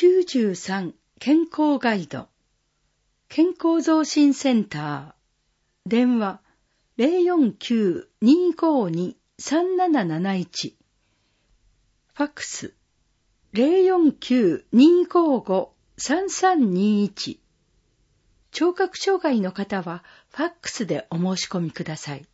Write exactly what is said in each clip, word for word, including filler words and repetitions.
きゅうじゅうさん健康ガイド健康増進センター電話 ゼロよんきゅう にーごーに さんなななないち ファックス ゼロよんきゅう にーごーご さんさんにいち 聴覚障害の方はファックスでお申し込みください。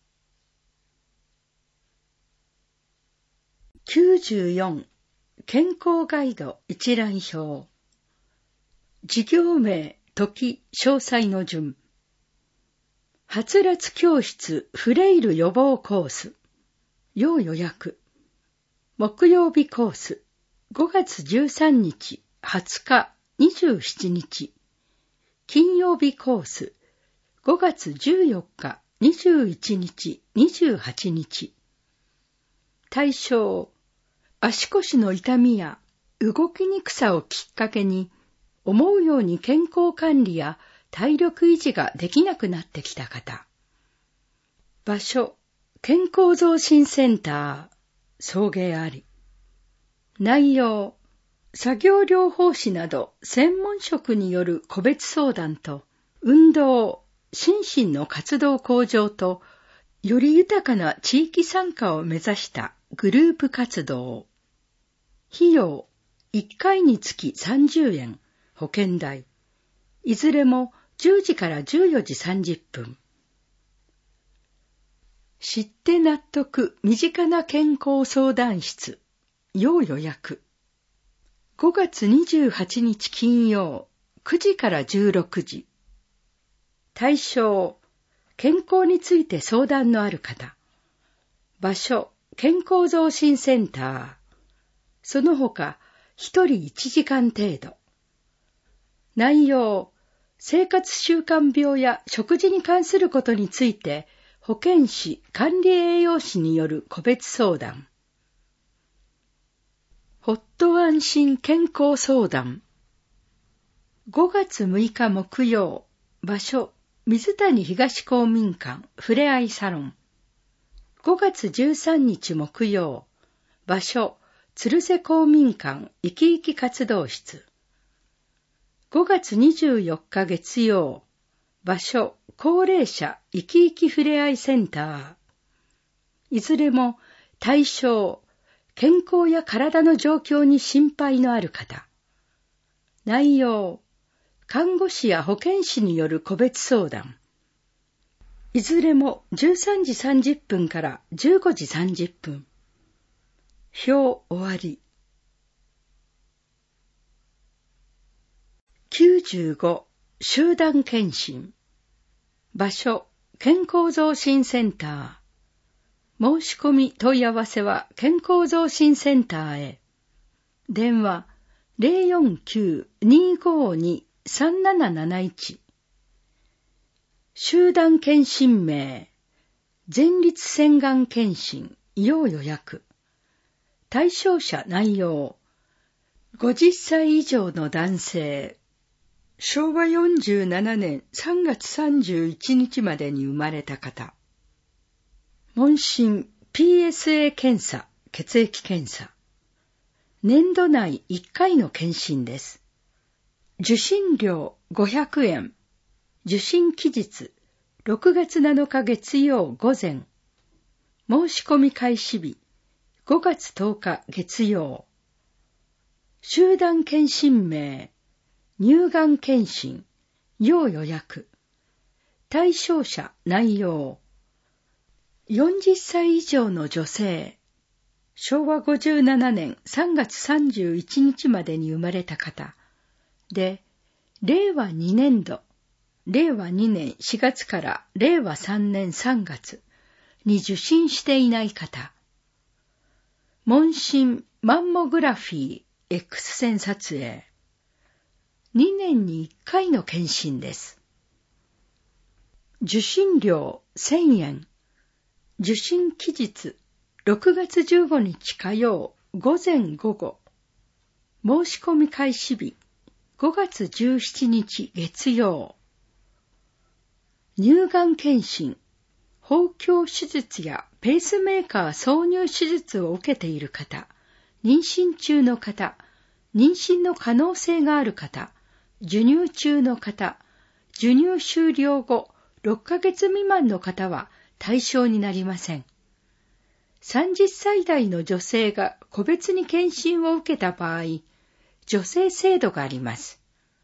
きゅうじゅうよん健康ガイド一覧表事業名、時、詳細の順はつらつ教室フレイル予防コース要予約木曜日コースごがつじゅうさんにち、はつか、にじゅうしちにち金曜日コースごがつじゅうよっか、にじゅういちにち、にじゅうはちにち対象足腰の痛みや動きにくさをきっかけに思うように健康管理や体力維持ができなくなってきた方。場所、健康増進センター、送迎あり。内容、作業療法士など専門職による個別相談と、運動、心身の活動向上と、より豊かな地域参加を目指したグループ活動。費用、いっかいにつきさんじゅうえん、保険代。いずれもじゅうじからじゅうよじさんじゅっぷん。知って納得身近な健康相談室、要予約。ごがつにじゅうはちにち金曜、くじからじゅうろくじ。対象、健康について相談のある方。場所、健康増進センター。その他、一人いちじかん程度。内容、生活習慣病や食事に関することについて、保健師、管理栄養士による個別相談。ほっと安心健康相談。ごがつむいか木曜、場所、水谷東公民館ふれあいサロン。ごがつじゅうさんにち木曜、場所、鶴瀬公民館生き生き活動室。ごがつにじゅうよっか月曜、場所、高齢者生き生きふれあいセンター。いずれも対象、健康や体の状況に心配のある方。内容、看護師や保健師による個別相談。いずれもじゅうさんじさんじゅっぷんからじゅうごじさんじゅっぷん。表終わり。きゅうじゅうご集団検診。場所、健康増進センター。申し込み問い合わせは健康増進センターへ。電話 ゼロよんきゅう にーごーに さんなななないち。集団検診名、前立腺がん検診、要予約。対象者内容、ごじゅっさい以上の男性、しょうわよんじゅうななねんさんがつさんじゅういちにちまでに生まれた方。問診 ピーエスエー 検査、血液検査。年度内いっかいの検診です。受診料ごひゃくえん。受診期日ろくがつなのか月曜午前。申し込み開始日ごがつとおか月曜。集団検診名、乳がん検診、要予約。対象者内容。よんじゅっさい以上の女性。しょうわごじゅうななねんさんがつさんじゅういちにちまでに生まれた方。で、れいわにねんど、れいわにねんしがつかられいわさんねんさんがつに受診していない方。問診マンモグラフィー X 線撮影。にねんにいっかいの検診です。受診料せんえん。受診期日ろくがつじゅうごにち火曜午前午後。申し込み開始日ごがつじゅうしちにち月曜。乳がん検診、包協手術やペースメーカー挿入手術を受けている方、妊娠中の方、 妊娠の可能性がある方、授乳中の方、授乳終了後ろっかげつ未満の方は対象になりません。さんじゅっさい代の女性が個別に検診を受けた場合、助成制度があります。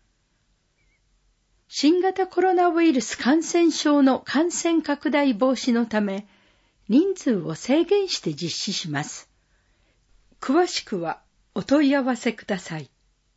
新型コロナウイルス感染症の感染拡大防止のため、人数を制限して実施します。詳しくはお問い合わせください。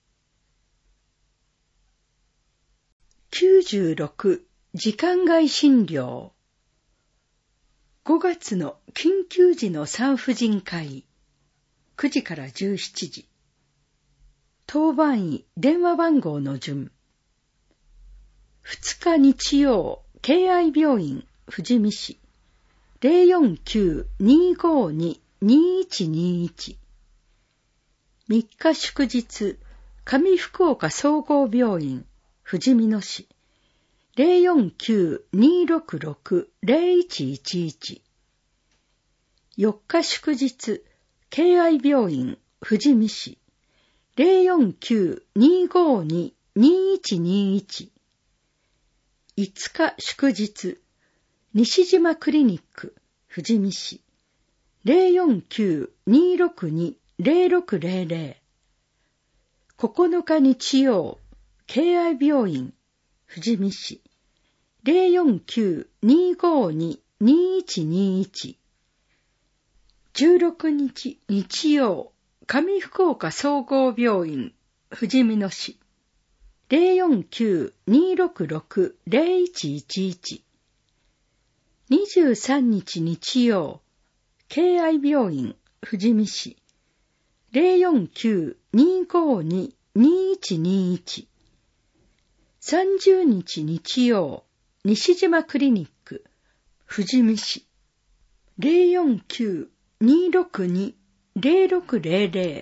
きゅうじゅうろく時間外診療。ごがつの緊急時の産婦人科医、くじからじゅうしちじ。当番医電話番号の順。ふつか日曜、敬愛病院富士見市 ゼロよんきゅう にーごーに にーいちにーいち。みっか祝日、上福岡総合病院富士見野市 ゼロよんきゅう にーろくろく ゼロいちいちいち。よっか祝日、敬愛病院富士見市 ゼロよんきゅう にーごーに にーいちにーいち。いつか祝日、西島クリニック富士見市 ゼロよんきゅう にーろくに ゼロろくゼロゼロ。ここのか日曜、敬愛病院富士見市 ゼロよんきゅう にーごーに にーいちにーいち。じゅうろくにち日曜、上福岡総合病院富士見野市 ゼロよんきゅう にーろくろく ゼロいちいちいち。にじゅうさんにち日曜、敬愛病院富士見市 ゼロよんきゅう にーごーに にーいちにーいち。さんじゅうにち日曜、西島クリニック富士見市 ゼロよんきゅう にーろくに ゼロろくゼロゼロ。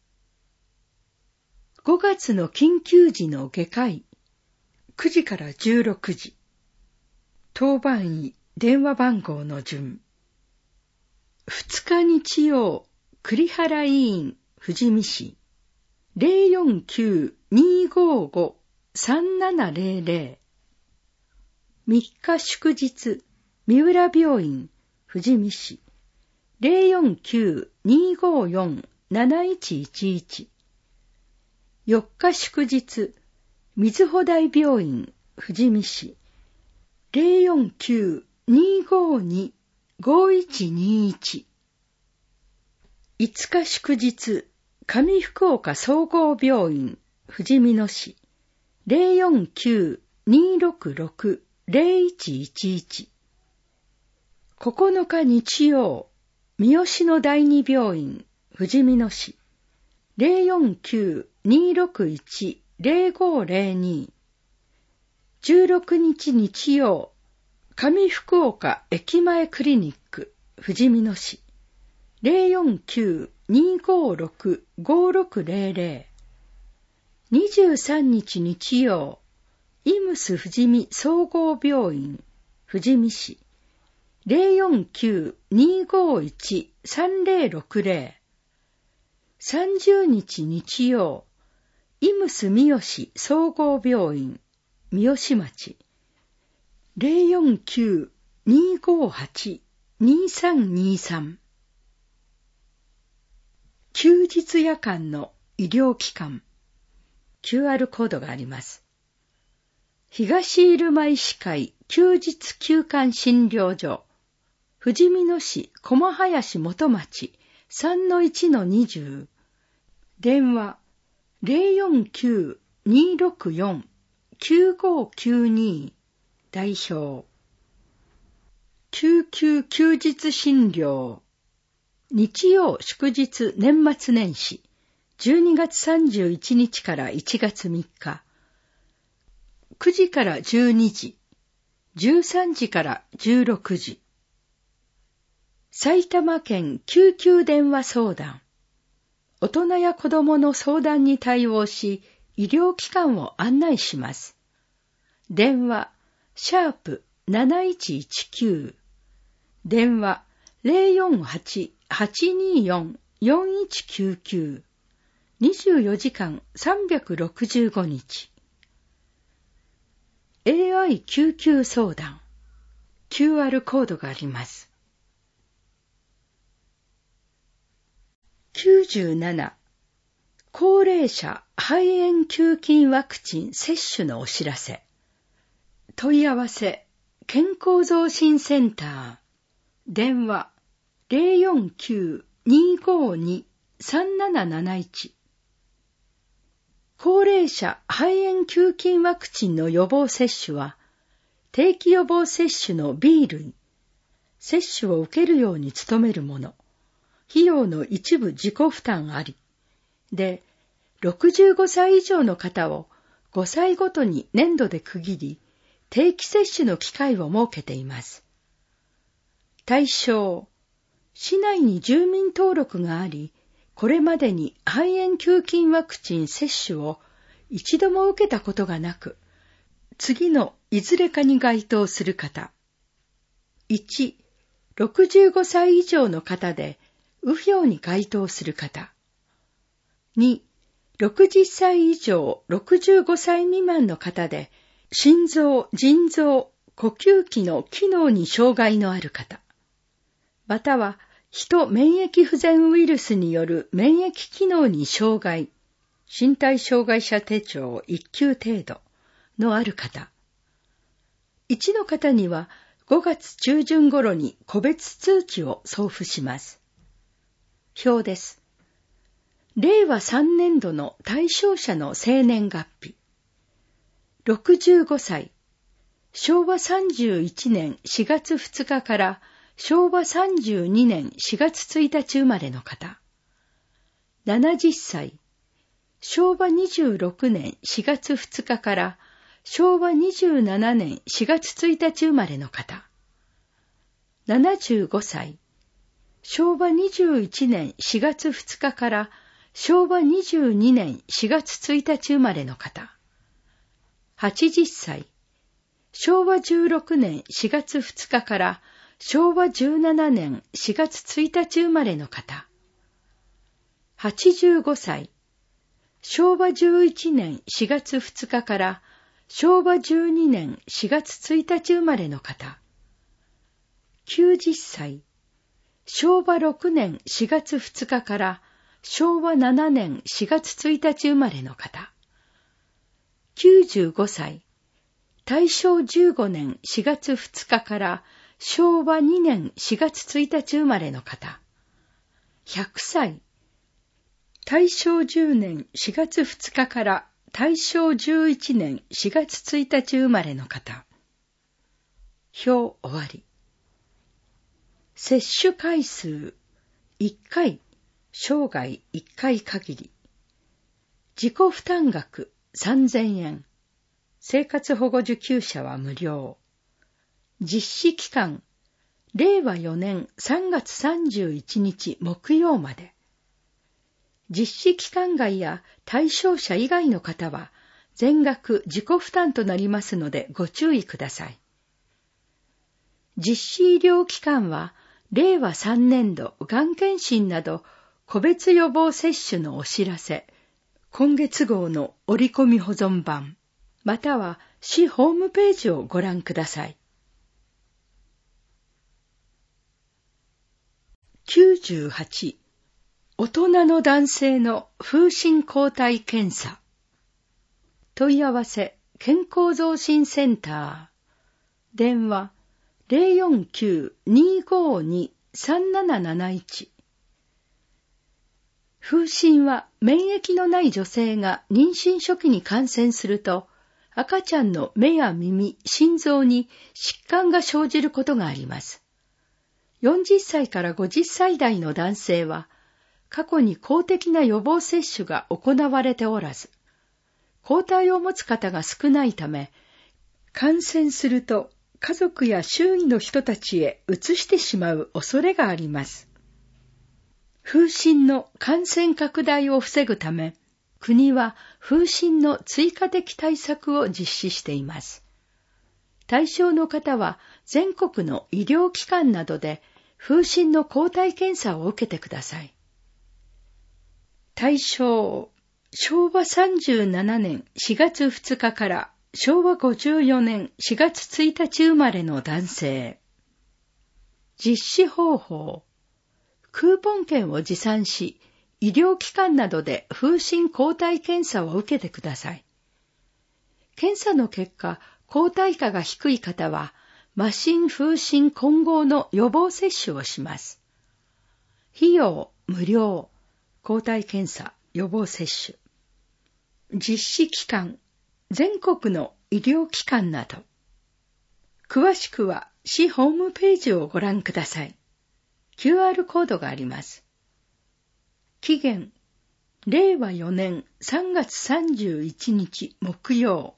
ごがつの緊急時の外科医、くじからじゅうろくじ。当番医電話番号の順。ふつか日曜、栗原医院富士見市 ゼロよんきゅう にーごーご さんななゼロゼロ。みっか祝日、三浦病院富士見市 ゼロよんきゅう にーごーよん なないちいちいち。よっか祝日、瑞穂台病院富士見市 ゼロよんきゅう にーごーに ごいちにーいち。いつか祝日、上福岡総合病院富士見野市 ゼロよんきゅう にーろくろく ゼロいちいちいち。ここのか日曜、三好野第二病院富士見野市 ゼロよんきゅう にーろくいち ゼロごーゼロに。じゅうろくにち日曜、上福岡駅前クリニック富士見野市 ゼロよんきゅう にーごーろく ごーろくゼロゼロ。にじゅうさんにち日曜、イムス富士見総合病院富士見市 ゼロよんきゅう にーごーいち さんゼロろくゼロ。さんじゅうにち日曜、イムス三好総合病院三好町 ゼロよんきゅう にーごーはち にさんにさん。休日夜間の医療機関 キューアール コードがあります。東入間医師会休日休館診療所富士見野市駒林元町 さんのいちのにじゅう。電話 ゼロよんきゅう にーろくよん きゅうごーきゅうに。代表。救急休日診療。日曜祝日年末年始じゅうにがつさんじゅういちにちからいちがつみっか。くじからじゅうにじ、じゅうさんじからじゅうろくじ。埼玉県救急電話相談。大人や子供の相談に対応し、医療機関を案内します。電話、シャープなないちいちきゅう。電話、ゼロよんはち はちにーよん よんいちきゅうきゅう。 にじゅうよじかんさんびゃくろくじゅうごにち。エーアイ 救急相談。キューアール コードがあります。きゅうじゅうなな、高齢者肺炎球菌ワクチン接種のお知らせ。問い合わせ、健康増進センター。電話、ゼロよんきゅう にーごーに さんなななないち。高齢者肺炎球菌ワクチンの予防接種は、定期予防接種の ビー 類、接種を受けるように努めるもの、費用の一部自己負担あり、で、ろくじゅうごさい以上の方をごさいごとに年度で区切り、定期接種の機会を設けています。対象、市内に住民登録があり、これまでに肺炎球菌ワクチン接種を一度も受けたことがなく、次のいずれかに該当する方。いち、ろくじゅうごさい以上の方で、右表に該当する方。に、ろくじゅっさい以上ろくじゅうごさい未満の方で、心臓、腎臓、呼吸器の機能に障害のある方。または、人免疫不全ウイルスによる免疫機能に障害、身体障害者手帳いっきゅう程度のある方。いちの方にはごがつちゅうじゅん頃に個別通知を送付します。表です。れいわさんねんどの対象者の生年月日。ろくじゅうごさい、しょうわさんじゅういちねんしがつふつかからしょうわさんじゅうにねんしがつついたち生まれの方。ななじゅっさい、しょうわにじゅうろくねんしがつふつかからしょうわにじゅうななねんしがつついたち生まれの方。ななじゅうごさい、しょうわにじゅういちねんしがつふつかからしょうわにじゅうにねんしがつついたち生まれの方。はちじゅっさい、しょうわじゅうろくねんしがつふつかからしょうわじゅうななねんしがつついたち生まれの方。はちじゅうごさい、しょうわじゅういちねんしがつふつかからしょうわじゅうにねんしがつついたち生まれの方。きゅうじゅっさい、しょうわろくねんしがつふつかからしょうわななねんしがつついたち生まれの方。きゅうじゅうごさい、たいしょうじゅうごねんしがつふつかからしょうわにねんしがつついたち生まれの方。ひゃくさい、たいしょうじゅうねんしがつふつかからたいしょうじゅういちねんしがつついたち生まれの方。表終わり。接種回数いっかい、生涯いっかい限り。自己負担額さんぜんえん。生活保護受給者は無料。実施期間、れいわよねんさんがつさんじゅういちにち木曜まで。実施期間外や対象者以外の方は全額自己負担となりますのでご注意ください。実施医療機関はれいわさんねんどがん検診など個別予防接種のお知らせ、今月号の折り込み保存版、または市ホームページをご覧ください。きゅうじゅうはち、大人の男性の風疹抗体検査。問い合わせ、健康増進センター。電話、ゼロよんきゅう にーごーに さんなななないち。風疹は免疫のない女性が妊娠初期に感染すると、赤ちゃんの目や耳、心臓に疾患が生じることがあります。よんじゅっさいからごじゅっさい代の男性は、過去に公的な予防接種が行われておらず、抗体を持つ方が少ないため、感染すると家族や周囲の人たちへ移してしまう恐れがあります。風疹の感染拡大を防ぐため、国は風疹の追加的対策を実施しています。対象の方は全国の医療機関などで風疹の抗体検査を受けてください。 大正、しょうわさんじゅうななねんしがつふつかからしょうわごじゅうよねんしがつついたち生まれの男性。実施方法。クーポン券を持参し、医療機関などで風疹抗体検査を受けてください。検査の結果、抗体価が低い方は、麻疹風疹混合の予防接種をします。費用無料。抗体検査、予防接種。実施期間、全国の医療機関など。詳しくは市ホームページをご覧ください。キューアール コードがあります。期限、れいわよねんさんがつさんじゅういちにち木曜。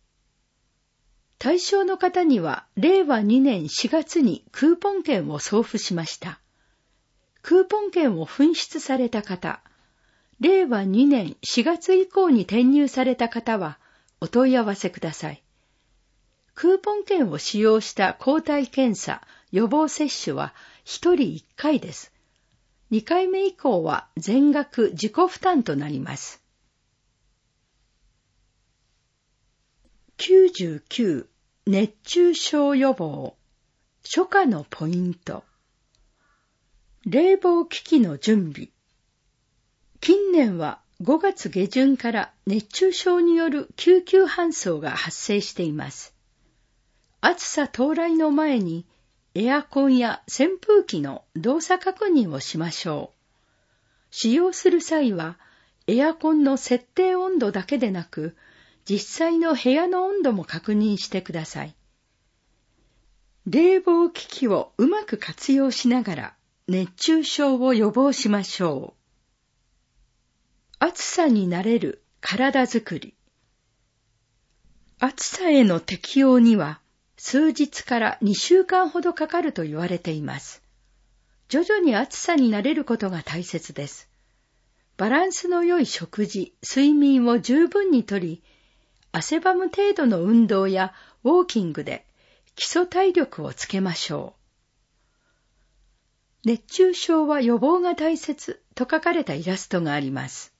対象の方にはれいわにねんしがつにクーポン券を送付しました。クーポン券を紛失された方、れいわにねんしがつ以降に転入された方はお問い合わせください。クーポン券を使用した抗体検査、予防接種はひとりいっかいです。にかいめ以降は全額自己負担となります。きゅうじゅうきゅう熱中症予防初夏のポイント。冷房機器の準備。近年はごがつげじゅんから熱中症による救急搬送が発生しています。暑さ到来の前にエアコンや扇風機の動作確認をしましょう。使用する際はエアコンの設定温度だけでなく、実際の部屋の温度も確認してください。冷房機器をうまく活用しながら熱中症を予防しましょう。暑さに慣れる体づくり。暑さへの適応には数日からにしゅうかんほどかかると言われています。徐々に暑さに慣れることが大切です。バランスの良い食事、睡眠を十分にとり、汗ばむ程度の運動やウォーキングで基礎体力をつけましょう。熱中症は予防が大切と書かれたイラストがあります。